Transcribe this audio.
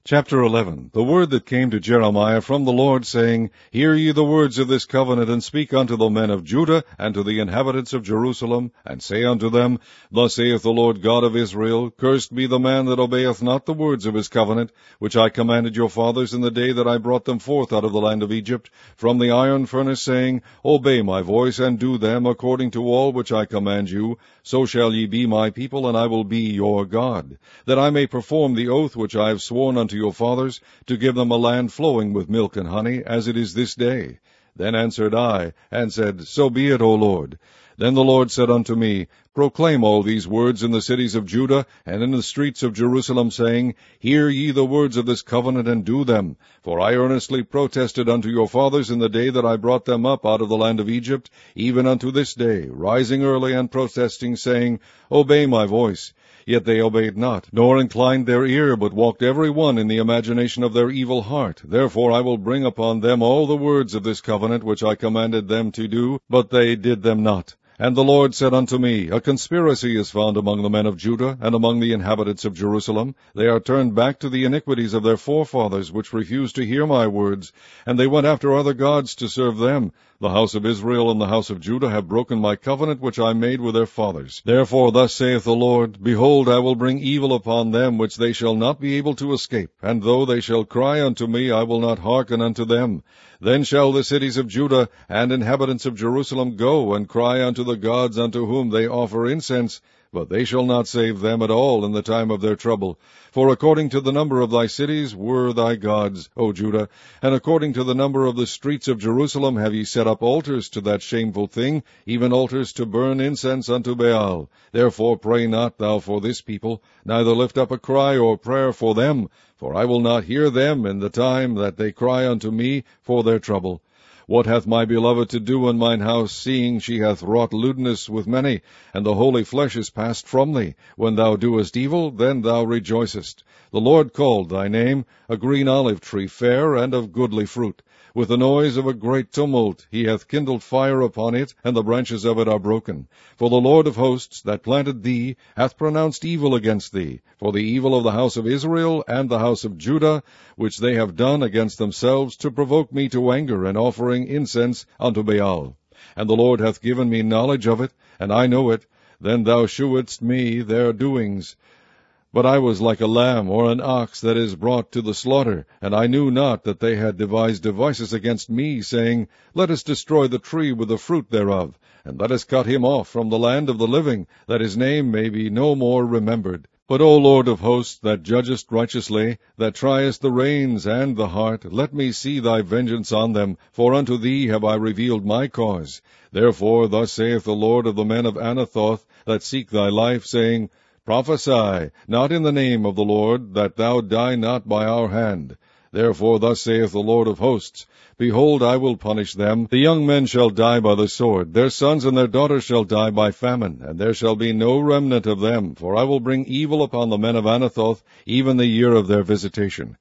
Chapter 11. The word that came to Jeremiah from the Lord, saying, Hear ye the words of this covenant, and speak unto the men of Judah, and to the inhabitants of Jerusalem, and say unto them, Thus saith the Lord God of Israel, Cursed be the man that obeyeth not the words of his covenant, which I commanded your fathers in the day that I brought them forth out of the land of Egypt, from the iron furnace, saying, Obey my voice, and do them according to all which I command you. So shall ye be my people, and I will be your God, that I may perform the oath which I have sworn unto your fathers, to give them a land flowing with milk and honey, as it is this day. Then answered I, and said, So be it, O Lord. Then the Lord said unto me, Proclaim all these words in the cities of Judah, and in the streets of Jerusalem, saying, Hear ye the words of this covenant, and do them. For I earnestly protested unto your fathers in the day that I brought them up out of the land of Egypt, even unto this day, rising early and protesting, saying, Obey my voice. Yet they obeyed not, nor inclined their ear, but walked every one in the imagination of their evil heart. Therefore I will bring upon them all the words of this covenant which I commanded them to do, but they did them not. And the Lord said unto me, A conspiracy is found among the men of Judah, and among the inhabitants of Jerusalem. They are turned back to the iniquities of their forefathers, which refused to hear my words, and they went after other gods to serve them. The house of Israel and the house of Judah have broken my covenant which I made with their fathers. Therefore thus saith the Lord, Behold, I will bring evil upon them, which they shall not be able to escape, and though they shall cry unto me, I will not hearken unto them. Then shall the cities of Judah and inhabitants of Jerusalem go and cry unto the gods unto whom they offer incense, but they shall not save them at all in the time of their trouble. For according to the number of thy cities were thy gods, O Judah, and according to the number of the streets of Jerusalem have ye set up altars to that shameful thing, even altars to burn incense unto Baal. Therefore pray not thou for this people, neither lift up a cry or prayer for them, for I will not hear them in the time that they cry unto me for their trouble. What hath my beloved to do in mine house, seeing she hath wrought lewdness with many, and the holy flesh is passed from thee? When thou doest evil, then thou rejoicest. The Lord called thy name, a green olive tree, fair and of goodly fruit. With the noise of a great tumult he hath kindled fire upon it, and the branches of it are broken. For the Lord of hosts, that planted thee, hath pronounced evil against thee, for the evil of the house of Israel and the house of Judah, which they have done against themselves, to provoke me to anger, and offering incense unto Baal. And the Lord hath given me knowledge of it, and I know it. Then thou shewedst me their doings. But I was like a lamb or an ox that is brought to the slaughter, and I knew not that they had devised devices against me, saying, Let us destroy the tree with the fruit thereof, and let us cut him off from the land of the living, that his name may be no more remembered. But, O Lord of hosts, that judgest righteously, that triest the reins and the heart, let me see thy vengeance on them, for unto thee have I revealed my cause. Therefore thus saith the Lord of the men of Anathoth, that seek thy life, saying, Prophesy, not in the name of the Lord, that thou die not by our hand. Therefore thus saith the Lord of hosts, Behold, I will punish them. The young men shall die by the sword, their sons and their daughters shall die by famine, and there shall be no remnant of them, for I will bring evil upon the men of Anathoth, even the year of their visitation.